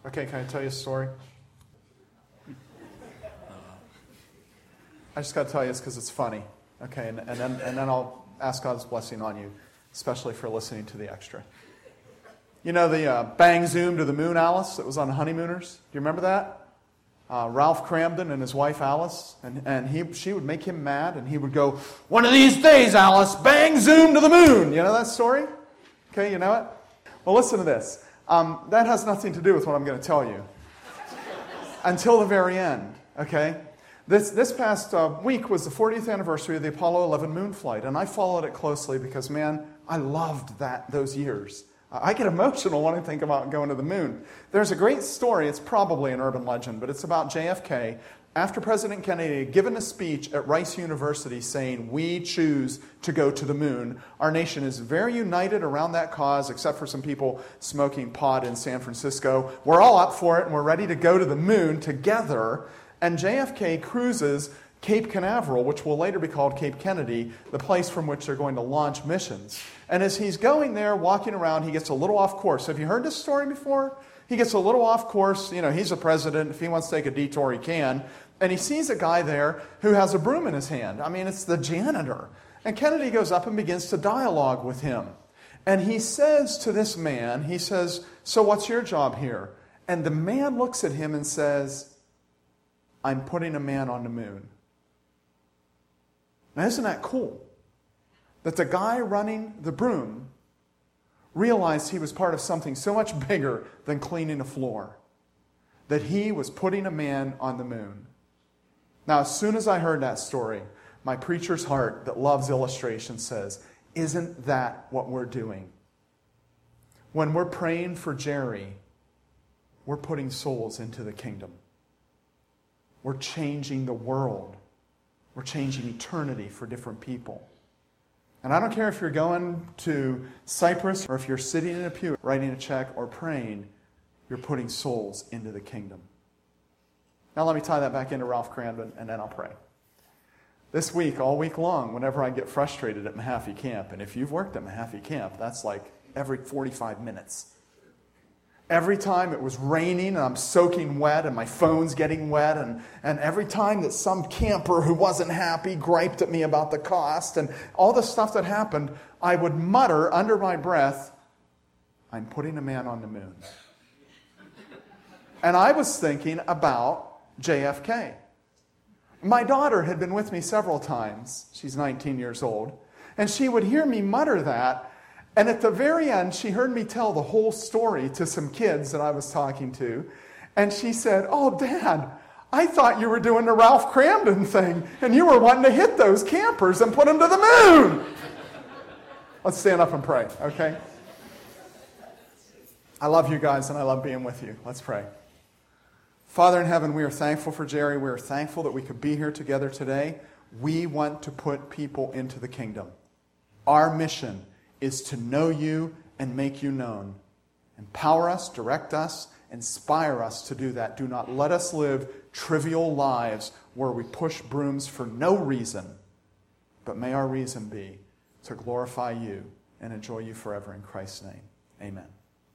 Okay, can I tell you a story? I just got to tell you this because it's funny. Okay, and then I'll ask God's blessing on you, especially for listening to the extra. You know the bang zoom to the moon Alice that was on Honeymooners? Do you remember that? Ralph Cramden and his wife Alice, and she would make him mad, and he would go, "One of these days, Alice, bang zoom to the moon." You know that story? Okay, you know it? Well, listen to this. That has nothing to do with what I'm going to tell you. Until the very end, okay? This past week was the 40th anniversary of the Apollo 11 moon flight, and I followed it closely because, man, I loved those years. I get emotional when I think about going to the moon. There's a great story, it's probably an urban legend, but it's about JFK. After President Kennedy had given a speech at Rice University saying, "We choose to go to the moon," our nation is very united around that cause, except for some people smoking pot in San Francisco. We're all up for it, and we're ready to go to the moon together. And JFK cruises Cape Canaveral, which will later be called Cape Kennedy, the place from which they're going to launch missions. And as he's going there, walking around, he gets a little off course. Have you heard this story before? He gets a little off course. You know, he's a president. If he wants to take a detour, he can. And he sees a guy there who has a broom in his hand. I mean, it's the janitor. And Kennedy goes up and begins to dialogue with him. And he says to this man, he says, "So what's your job here?" And the man looks at him and says, "I'm putting a man on the moon." Now, isn't that cool? That the guy running the broom realized he was part of something so much bigger than cleaning a floor. That he was putting a man on the moon. Now, as soon as I heard that story, my preacher's heart that loves illustration says, isn't that what we're doing? When we're praying for Jerry, we're putting souls into the kingdom. We're changing the world. We're changing eternity for different people. And I don't care if you're going to Cyprus or if you're sitting in a pew writing a check or praying, you're putting souls into the kingdom. Now let me tie that back into Ralph Cramden, and then I'll pray. This week, all week long, whenever I get frustrated at Mahaffey Camp, and if you've worked at Mahaffey Camp, that's like every 45 minutes. Every time it was raining and I'm soaking wet and my phone's getting wet, and every time that some camper who wasn't happy griped at me about the cost and all the stuff that happened, I would mutter under my breath, "I'm putting a man on the moon." And I was thinking about JFK. My daughter had been with me several times. She's 19 years old. And she would hear me mutter that. And at the very end, she heard me tell the whole story to some kids that I was talking to. And she said, "Oh, Dad, I thought you were doing the Ralph Cramden thing, and you were wanting to hit those campers and put them to the moon." Let's stand up and pray, okay? I love you guys, and I love being with you. Let's pray. Father in heaven, we are thankful for Jerry. We are thankful that we could be here together today. We want to put people into the kingdom. Our mission is to know you and make you known. Empower us, direct us, inspire us to do that. Do not let us live trivial lives where we push brooms for no reason, but may our reason be to glorify you and enjoy you forever in Christ's name. Amen.